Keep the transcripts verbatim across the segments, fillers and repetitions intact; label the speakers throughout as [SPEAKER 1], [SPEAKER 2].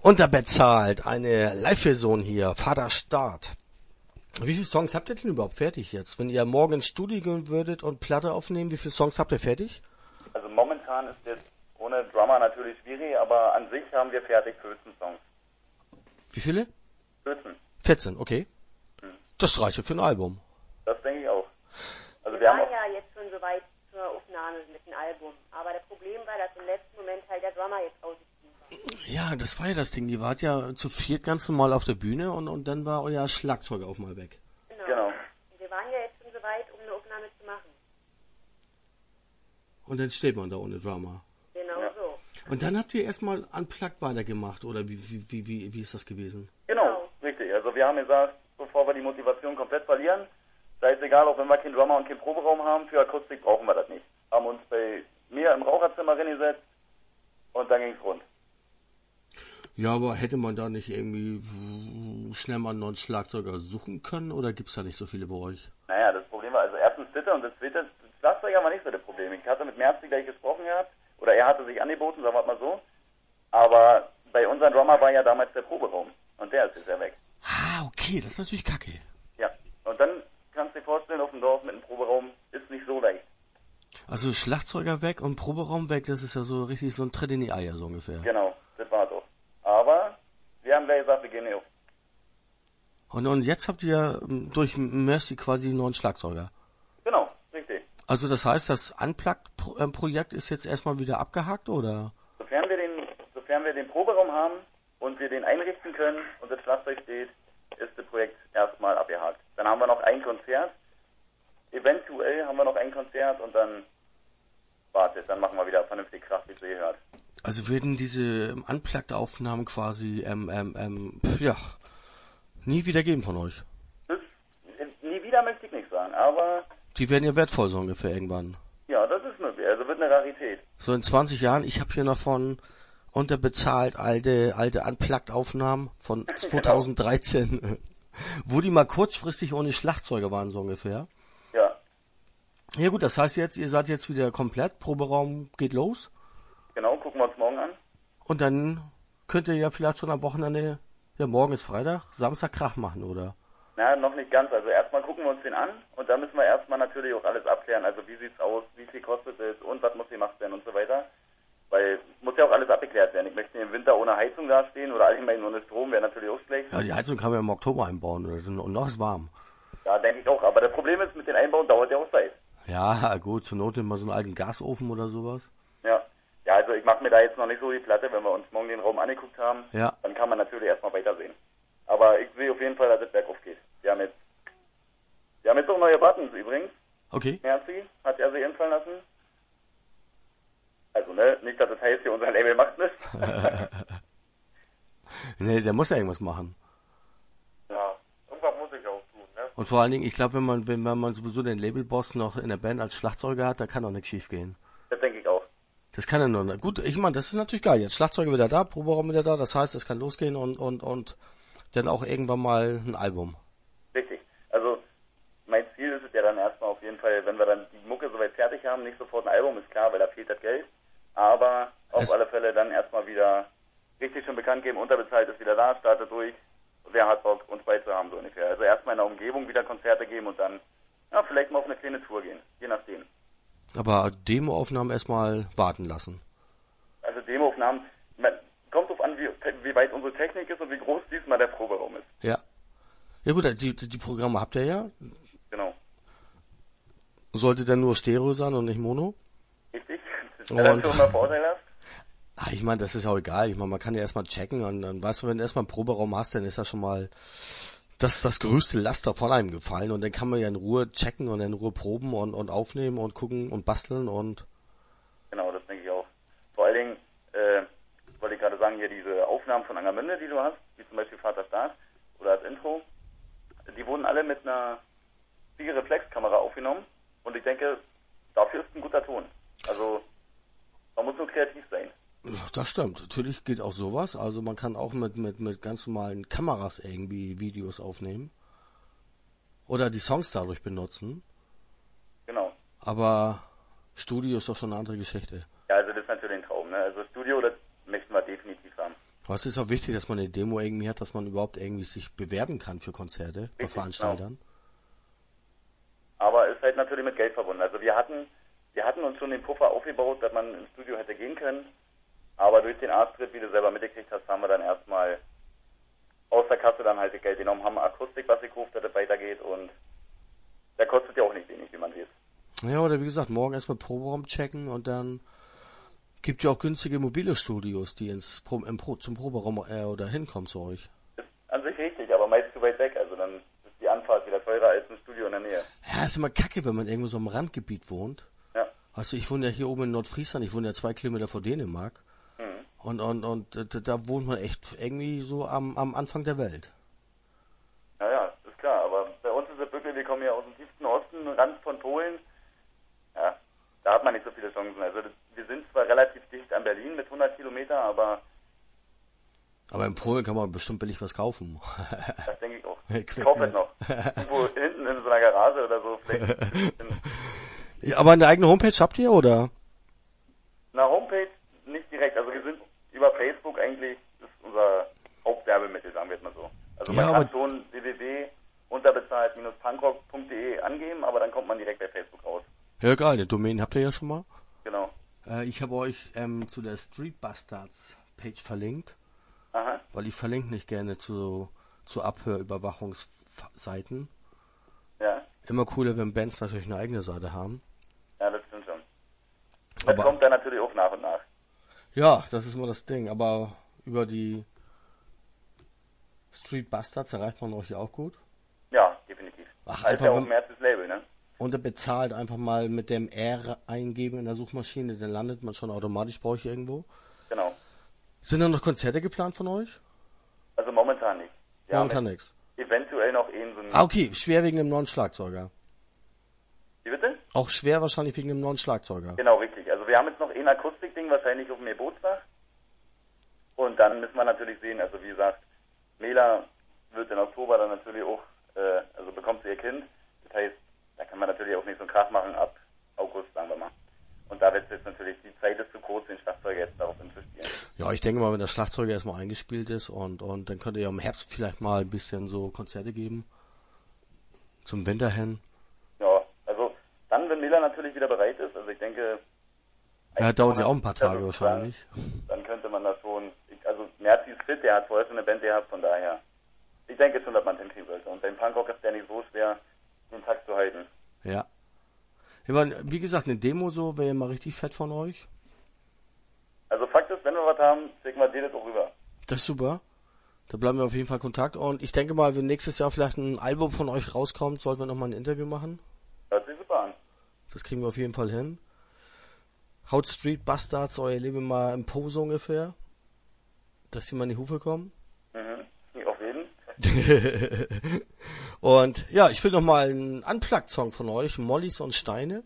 [SPEAKER 1] Unterbezahlt, eine Live-Version hier, Vater Start. Wie viele Songs habt ihr denn überhaupt fertig jetzt? Wenn ihr morgen ins Studio gehen würdet und Platte aufnehmen, wie viele Songs habt ihr fertig?
[SPEAKER 2] Also momentan ist jetzt ohne Drummer natürlich schwierig, aber an sich haben wir fertig vierzehn Songs.
[SPEAKER 1] Wie viele?
[SPEAKER 2] vierzehn.
[SPEAKER 1] vierzehn, okay.
[SPEAKER 2] Hm.
[SPEAKER 1] Das reicht ja für ein Album.
[SPEAKER 2] Das denke ich auch. Also
[SPEAKER 3] wir,
[SPEAKER 2] wir haben
[SPEAKER 3] waren
[SPEAKER 2] auch
[SPEAKER 3] ja jetzt schon soweit zur Aufnahme mit dem Album. Aber das Problem war, dass im letzten Moment halt der Drummer jetzt ausgestiegen war.
[SPEAKER 1] Ja, das war ja das Ding. Ihr wart ja zu viert ganz normal auf der Bühne und, und dann war euer Schlagzeug auch mal weg.
[SPEAKER 3] Genau.
[SPEAKER 2] Genau.
[SPEAKER 3] Und wir waren ja jetzt schon soweit, um eine Aufnahme zu machen.
[SPEAKER 1] Und dann steht man da ohne Drummer.
[SPEAKER 3] Genau
[SPEAKER 2] Ja.
[SPEAKER 3] so.
[SPEAKER 1] Und dann habt ihr erstmal unplugged weitergemacht, oder wie, wie, wie, wie, wie ist das gewesen?
[SPEAKER 2] Genau, richtig. Also wir haben gesagt, bevor wir die Motivation komplett verlieren, sei es egal, auch wenn wir keinen Drummer und keinen Proberaum haben, für Akustik brauchen wir das nicht. Haben uns bei mir im Raucherzimmer reingesetzt und dann ging's rund.
[SPEAKER 1] Ja, aber hätte man da nicht irgendwie schnell mal einen neuen Schlagzeuger suchen können, oder gibt's da nicht so viele bei euch?
[SPEAKER 2] Naja, das Problem war also erstens Sitte und das zweite, das Schlagzeuger war nicht so das Problem. Ich hatte mit Merzi gleich gesprochen gehabt, oder er hatte sich angeboten, sagen wir mal so. Aber bei unserem Drummer war ja damals der Proberaum und der ist jetzt ja weg.
[SPEAKER 1] Ah, okay, das ist natürlich kacke.
[SPEAKER 2] Ja, und dann kannst du dir vorstellen, auf dem Dorf mit einem Proberaum ist nicht so leicht.
[SPEAKER 1] Also Schlagzeuger weg und Proberaum weg, das ist ja so richtig so ein Tritt in die Eier, so ungefähr.
[SPEAKER 2] Genau, das war doch. Aber wir haben gleich gesagt, wir gehen nicht auf.
[SPEAKER 1] Und, und jetzt habt ihr ähm, durch Mercy quasi einen neuen Schlagzeuger.
[SPEAKER 2] Genau, richtig.
[SPEAKER 1] Also das heißt, das Unplugged-Projekt ist jetzt erstmal wieder abgehakt, oder?
[SPEAKER 2] Sofern wir den, sofern wir den Proberaum haben und wir den einrichten können und das Schlagzeug steht, ist das Projekt erstmal abgehakt. Dann haben wir noch ein Konzert. Eventuell haben wir noch ein Konzert und dann wartet, dann machen wir wieder vernünftig Kraft, wie es gehört.
[SPEAKER 1] Also werden diese Unplugged-Aufnahmen quasi, ähm, ähm, ähm, ja, nie wieder geben von euch?
[SPEAKER 2] Das, nie wieder möchte ich nicht sagen, aber
[SPEAKER 1] Die werden ja wertvoll so ungefähr irgendwann.
[SPEAKER 2] ja, das ist möglich. Also wird eine Rarität.
[SPEAKER 1] So in zwanzig Jahren, ich habe hier noch von unterbezahlt alte, alte Unplugged-Aufnahmen von zweitausenddreizehn, wo die mal kurzfristig ohne Schlagzeuger waren, so ungefähr.
[SPEAKER 2] Ja,
[SPEAKER 1] Ja gut, das heißt jetzt, ihr seid jetzt wieder komplett, Proberaum geht los
[SPEAKER 2] genau, gucken wir uns morgen an.
[SPEAKER 1] und dann könnt ihr ja vielleicht schon am Wochenende, ja morgen ist Freitag, Samstag Krach machen, oder?
[SPEAKER 2] Na, noch nicht ganz. Also erstmal gucken wir uns den an und dann müssen wir erstmal natürlich auch alles abklären. Also wie sieht's aus, wie viel kostet es und was muss gemacht werden und so weiter. Weil muss ja auch alles abgeklärt werden. Ich möchte im Winter ohne Heizung dastehen oder allgemein ohne Strom, wäre natürlich auch schlecht.
[SPEAKER 1] Ja, die Heizung kann man ja im Oktober einbauen oder so, und noch ist warm.
[SPEAKER 2] Ja, denke ich auch. Aber das Problem ist, mit den Einbauen dauert ja auch Zeit.
[SPEAKER 1] Ja, gut, zur Not immer so einen alten Gasofen oder sowas.
[SPEAKER 2] Ja. Ja, also ich mache mir da jetzt noch nicht so die Platte, wenn wir uns morgen den Raum angeguckt haben.
[SPEAKER 1] Ja.
[SPEAKER 2] Dann kann man natürlich erstmal weitersehen. Aber ich sehe auf jeden Fall, dass es bergauf geht. Wir haben jetzt, wir haben jetzt auch neue Buttons übrigens.
[SPEAKER 1] Okay.
[SPEAKER 2] Merzi hat er sich einfallen lassen. Also, ne, nicht, dass das heißt, hier unser Label macht nichts.
[SPEAKER 1] Nee, der muss ja irgendwas machen.
[SPEAKER 2] Ja, irgendwas muss ich auch tun, ne?
[SPEAKER 1] Und vor allen Dingen, ich glaube, wenn man, wenn man sowieso den Labelboss noch in der Band als Schlagzeuger hat, da kann doch nichts schief gehen.
[SPEAKER 2] Das denke ich auch.
[SPEAKER 1] Das kann ja nur, gut, ich meine, das ist natürlich geil. Jetzt Schlagzeuger wieder da, Proberaum wieder da, das heißt, es kann losgehen und, und, und dann auch irgendwann mal ein Album.
[SPEAKER 2] Richtig. Also, mein Ziel ist es ja dann erstmal auf jeden Fall, wenn wir dann die Mucke soweit fertig haben, nicht sofort ein Album, ist klar, weil da fehlt das Geld. Aber auf
[SPEAKER 1] Es-
[SPEAKER 2] alle Fälle dann erstmal wieder richtig schon bekannt geben, unterbezahlt ist wieder da, startet durch. Wer hat Bock, uns beizuhaben, so ungefähr. Also erstmal in der Umgebung wieder Konzerte geben und dann, ja, vielleicht mal auf eine kleine Tour gehen. Je nachdem.
[SPEAKER 1] Aber Demoaufnahmen erstmal warten lassen.
[SPEAKER 2] Also Demoaufnahmen, man- kommt drauf an, wie, wie weit unsere Technik ist und wie groß diesmal der Proberaum ist.
[SPEAKER 1] Ja. Ja gut, die, die Programme habt ihr ja.
[SPEAKER 2] Genau.
[SPEAKER 1] Sollte dann nur Stereo sein und nicht Mono?
[SPEAKER 2] Richtig? Das ist dann
[SPEAKER 1] Und-
[SPEAKER 2] schon mal vorteilhaft.
[SPEAKER 1] Ah, ich meine, das ist auch egal. Ich meine, man kann ja erstmal checken und dann weißt du, wenn du erstmal einen Proberaum hast, dann ist das schon mal das, das größte Laster von einem gefallen und dann kann man ja in Ruhe checken und in Ruhe proben und, und aufnehmen und gucken und basteln und
[SPEAKER 2] Genau, das denke ich auch. Vor allen Dingen, äh, wollte ich gerade sagen, hier diese Aufnahmen von Angermünde, die du hast, wie zum Beispiel Vater Start oder als Intro, die wurden alle mit einer Spiegelreflexkamera aufgenommen und ich denke, dafür ist ein guter Ton. Also, man muss nur kreativ sein.
[SPEAKER 1] das stimmt. Natürlich geht auch sowas. Also man kann auch mit, mit, mit ganz normalen Kameras irgendwie Videos aufnehmen. Oder die Songs dadurch benutzen.
[SPEAKER 2] Genau.
[SPEAKER 1] Aber Studio ist doch schon eine andere Geschichte.
[SPEAKER 2] Ja, also das ist natürlich ein Traum, ne? Also Studio, das möchten wir definitiv haben.
[SPEAKER 1] Aber es ist auch wichtig, dass man eine Demo irgendwie hat, dass man überhaupt irgendwie sich bewerben kann für Konzerte bei
[SPEAKER 2] Richtig,
[SPEAKER 1] Veranstaltern.
[SPEAKER 2] Aber ist halt natürlich mit Geld verbunden. Also wir hatten, wir hatten uns schon den Puffer aufgebaut, dass man ins Studio hätte gehen können. Aber durch den Arzttritt, wie du selber mitgekriegt hast, haben wir dann erstmal aus der Kasse dann halt das Geld genommen, haben Akustik, was gekauft, dass das weitergeht und der kostet ja auch nicht wenig, wie man sieht.
[SPEAKER 1] Ja, oder wie gesagt, morgen erstmal Proberaum checken und dann gibt ja auch günstige mobile Studios, die ins Pro, im Pro, zum Proberaum äh, oder hinkommen zu euch.
[SPEAKER 2] Ist an sich richtig, aber meist zu weit weg. Also dann ist die Anfahrt wieder teurer als ein Studio in der Nähe.
[SPEAKER 1] Ja, ist immer kacke, wenn man irgendwo so am Randgebiet wohnt.
[SPEAKER 2] Ja.
[SPEAKER 1] Weißt du, ich wohne ja hier oben in Nordfriesland, ich wohne ja zwei Kilometer vor Dänemark.
[SPEAKER 2] Mhm.
[SPEAKER 1] Und, und, und äh, da wohnt man echt irgendwie so am, am Anfang der Welt.
[SPEAKER 2] Ja, ja, ist klar. Aber bei uns ist es wirklich, wir kommen ja aus dem tiefsten Osten, Rand von Polen. Ja, da hat man nicht so viele Chancen. Also das, wir sind zwar relativ dicht an Berlin mit hundert Kilometer, aber...
[SPEAKER 1] Aber in Polen kann man bestimmt billig was kaufen.
[SPEAKER 2] Das denke ich auch.
[SPEAKER 1] Ich
[SPEAKER 2] Ich kaufe es noch. Irgendwo hinten in so einer Garage oder so. Vielleicht
[SPEAKER 1] Ja, aber eine eigene Homepage habt ihr, oder?
[SPEAKER 2] Na, Homepage nicht direkt. Also wir sind über Facebook eigentlich, ist unser Hauptwerbemittel, sagen wir jetzt mal so. Also man
[SPEAKER 1] Ja,
[SPEAKER 2] kann
[SPEAKER 1] aber-
[SPEAKER 2] schon w w w punkt unterbezahlt Bindestrich punkrock punkt d e angeben, aber dann kommt man direkt bei Facebook raus.
[SPEAKER 1] Ja, egal, eine Domain habt ihr ja schon mal.
[SPEAKER 2] Genau.
[SPEAKER 1] Äh, ich habe euch ähm, zu der Street Bastards Page verlinkt,
[SPEAKER 2] Aha.
[SPEAKER 1] weil ich verlinke nicht gerne zu, zu Abhörüberwachungsseiten.
[SPEAKER 2] Ja.
[SPEAKER 1] Immer cooler, wenn Bands natürlich eine eigene Seite haben.
[SPEAKER 2] Ja, das stimmt schon. Das
[SPEAKER 1] Aber-
[SPEAKER 2] kommt dann natürlich auch nach und nach.
[SPEAKER 1] Ja, das ist immer das Ding, aber über die Street Bastards erreicht man euch ja auch gut.
[SPEAKER 2] Ja, definitiv.
[SPEAKER 1] Ach,
[SPEAKER 2] Da ist
[SPEAKER 1] einfach
[SPEAKER 2] ja auch
[SPEAKER 1] wenn-
[SPEAKER 2] ein erstes Label, ne?
[SPEAKER 1] Und er bezahlt einfach mal mit dem R eingeben in der Suchmaschine, dann landet man schon automatisch bei euch irgendwo.
[SPEAKER 2] Genau.
[SPEAKER 1] Sind da noch Konzerte geplant von euch?
[SPEAKER 2] Also momentan nicht. Wir
[SPEAKER 1] Momentan
[SPEAKER 2] haben
[SPEAKER 1] nichts.
[SPEAKER 2] jetzt eventuell noch eben so ein...
[SPEAKER 1] Ah, okay, schwer wegen dem neuen Schlagzeuger.
[SPEAKER 2] Wie bitte?
[SPEAKER 1] Auch schwer wahrscheinlich wegen dem neuen Schlagzeuger.
[SPEAKER 2] Genau, richtig. Also wir haben jetzt noch ein Akustikding, wahrscheinlich auf dem Geburtstag. Und dann müssen wir natürlich sehen, also wie gesagt, Mela wird im Oktober dann natürlich auch, äh, also bekommt sie ihr Kind. Das heißt, da kann man natürlich auch nicht so einen Krach machen ab August, sagen wir mal. Und da wird jetzt natürlich, die Zeit ist zu kurz, den Schlagzeuger jetzt darauf hinzuspielen.
[SPEAKER 1] Ja, ich denke mal, wenn der Schlagzeuger erstmal eingespielt ist und, und dann könnt ihr ja im Herbst vielleicht mal ein bisschen so Konzerte geben. Zum Winter hin.
[SPEAKER 2] Ja, also dann, wenn Mela natürlich wieder bereit ist, also ich denke...
[SPEAKER 1] Ja, dauert ja auch ein paar Tage
[SPEAKER 2] Also,
[SPEAKER 1] wahrscheinlich.
[SPEAKER 2] Dann könnte man das schon, ich, also Merzi ist fit, der hat vorher schon eine Band gehabt, von daher, ich denke schon, dass man es hinkriegen sollte. Und beim Punkrock ist der nicht so schwer, den Takt zu halten.
[SPEAKER 1] Ja. Ich meine, wie gesagt, eine Demo so wäre ja mal richtig fett von euch.
[SPEAKER 2] Also Fakt ist, wenn wir was haben, schicken wir dir das auch rüber.
[SPEAKER 1] Das ist super. Da bleiben wir auf jeden Fall in Kontakt. Und ich denke mal, wenn nächstes Jahr vielleicht ein Album von euch rauskommt, sollten wir nochmal ein Interview machen.
[SPEAKER 2] Hört sich super an.
[SPEAKER 1] Das kriegen wir auf jeden Fall hin. Haut Street Bastards euer Leben mal im Pose ungefähr. Dass sie mal in die Hufe kommen.
[SPEAKER 2] Mhm. Nicht auf jeden.
[SPEAKER 1] Und ja, ich will noch mal einen Unplugged-Song von euch, Mollys und Steine.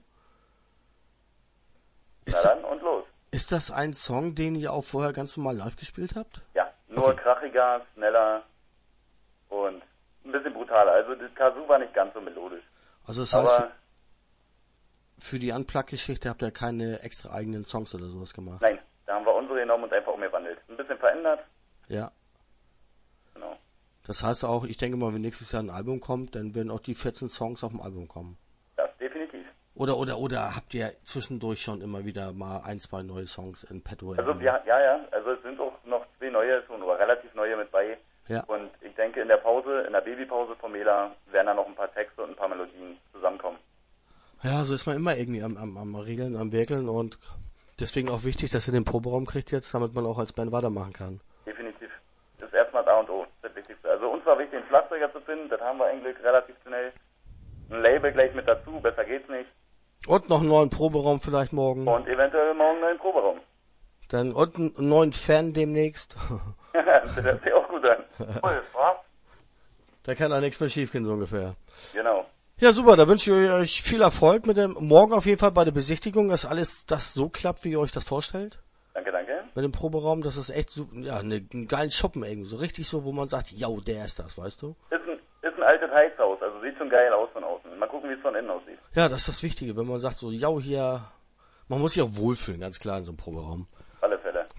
[SPEAKER 1] Ist,
[SPEAKER 2] Na dann und los.
[SPEAKER 1] ist das ein Song, den ihr auch vorher ganz normal live gespielt habt?
[SPEAKER 2] Ja, nur
[SPEAKER 1] Okay.
[SPEAKER 2] krachiger, schneller und ein bisschen brutaler. Also das Kazoo war nicht ganz so melodisch.
[SPEAKER 1] Also das heißt,
[SPEAKER 2] Aber
[SPEAKER 1] für, für die Unplugged-Geschichte habt ihr keine extra eigenen Songs oder sowas gemacht?
[SPEAKER 2] nein, da haben wir unsere genommen und einfach umgewandelt. Ein bisschen verändert.
[SPEAKER 1] Ja.
[SPEAKER 2] Genau.
[SPEAKER 1] Das heißt auch, ich denke mal, wenn nächstes Jahr ein Album kommt, dann werden auch die vierzehn Songs auf dem Album kommen.
[SPEAKER 2] Das definitiv.
[SPEAKER 1] Oder, oder, oder habt ihr zwischendurch schon immer wieder mal ein, zwei neue Songs in petto?
[SPEAKER 2] Also wir, ja, ja, also es sind auch noch zwei neue schon, oder relativ neue mit bei.
[SPEAKER 1] Ja.
[SPEAKER 2] Und ich denke, in der Pause, in der Babypause von Mela werden da noch ein paar Texte und ein paar Melodien zusammenkommen.
[SPEAKER 1] Ja, so ist man immer irgendwie am, am, am Regeln, am Werkeln und deswegen auch wichtig, dass ihr den Proberaum kriegt jetzt, damit man auch als Band weitermachen kann.
[SPEAKER 2] Definitiv. Das ist erstmal A und O, das Wichtigste. Also uns war wichtig, einen Schlagzeuger zu finden, das haben wir eigentlich relativ schnell. Ein Label gleich mit dazu, besser geht's nicht.
[SPEAKER 1] Und noch einen neuen Proberaum vielleicht morgen.
[SPEAKER 2] Und eventuell morgen einen neuen Proberaum.
[SPEAKER 1] Dann und einen neuen Fan demnächst.
[SPEAKER 2] Das hört sich auch gut an. Cool, wa?
[SPEAKER 1] Da kann da nichts mehr schiefgehen, so ungefähr.
[SPEAKER 2] Genau.
[SPEAKER 1] Ja, super, da wünsche ich euch viel Erfolg mit dem, morgen auf jeden Fall bei der Besichtigung, dass alles das so klappt, wie ihr euch das vorstellt.
[SPEAKER 2] Danke, danke.
[SPEAKER 1] Mit dem Proberaum, das ist echt so, ja, eine, einen geilen Schuppen irgendwie, so richtig so, wo man sagt, ja, der ist das, weißt du?
[SPEAKER 2] Ist ein, ist ein altes Heizhaus, also sieht schon geil aus von außen. Mal gucken, wie es von innen aussieht.
[SPEAKER 1] Ja, das ist das Wichtige, wenn man sagt so, ja, hier, man muss sich auch wohlfühlen, ganz klar in so einem Proberaum.
[SPEAKER 2] Auf alle Fälle.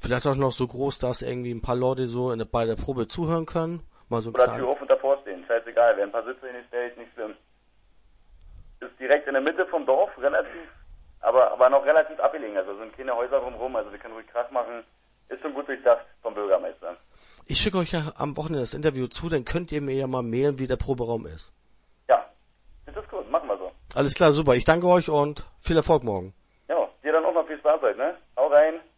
[SPEAKER 1] Vielleicht auch noch so groß, dass irgendwie ein paar Leute so in der, bei der Probe zuhören können. Mal so
[SPEAKER 2] Oder
[SPEAKER 1] klein.
[SPEAKER 2] Tür auf und davor stehen, scheißegal, wer ein paar Sitze hinstellt, nicht schlimm. Ist direkt in der Mitte vom Dorf, relativ, aber, aber noch relativ abgelegen, also sind keine Häuser drumherum, also wir können ruhig Krach machen. Ist schon gut durchdacht vom Bürgermeister.
[SPEAKER 1] Ich schicke euch ja am Wochenende das Interview zu, dann könnt ihr mir ja mal mailen, wie der Proberaum ist.
[SPEAKER 2] Ja, das ist gut, machen wir so.
[SPEAKER 1] Alles klar, super. Ich danke euch und viel Erfolg morgen.
[SPEAKER 2] Ja, dir dann auch noch viel Spaß heute, ne? Hau rein.